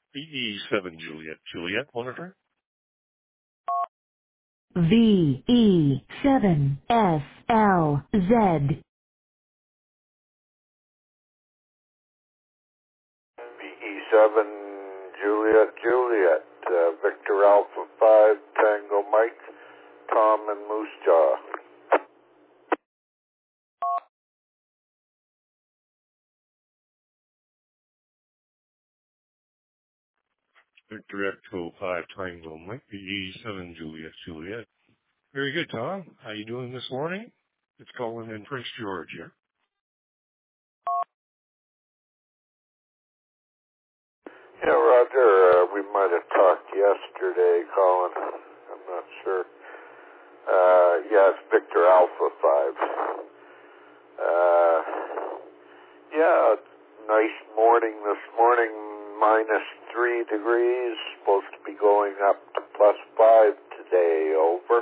VE7 Juliet monitor. VE7SLZ. VE7 Juliet, Victor Alpha 5 Tango Mike, Tom and Moose Jaw. Victor Echo 5 Tango Mike, VE7 Juliet. Very good, Tom. How you doing this morning? It's Colin in Prince George here. Yeah, Roger, we might have talked yesterday, Colin. I'm not sure. Yeah, it's Victor Alpha 5. Yeah, nice morning this morning, -3 degrees, supposed to be going up to +5 today, over.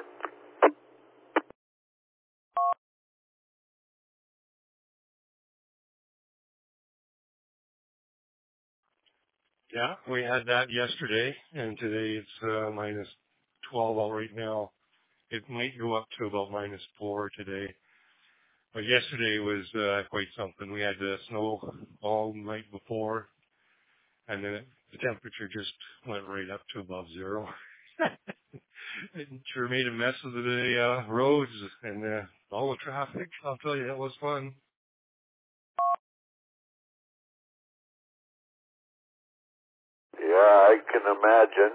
Yeah, we had that yesterday, and today it's -12 out right now. It might go up to about -4 today. But yesterday was quite something. We had snow all night before, and then the temperature just went right up to above zero. It sure made a mess of the roads and all the traffic. I'll tell you, that was fun. Yeah, I can imagine.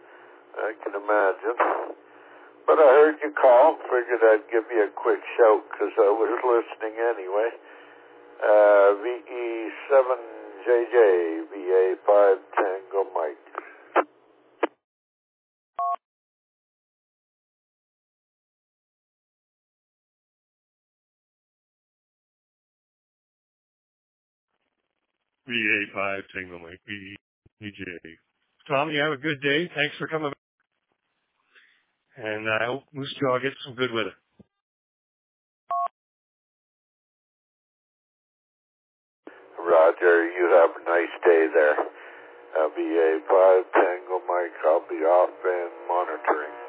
But I heard you call, figured I'd give you a quick shout because I was listening anyway. VE7JJ, VA5 Tango Mike. VA5 Tango Mike, VJ. Tom, you have a good day. Thanks for coming. And I hope Moose Jaw gets some good weather. Roger, you have a nice day there. VA5 Tango Mike, I'll be off and monitoring.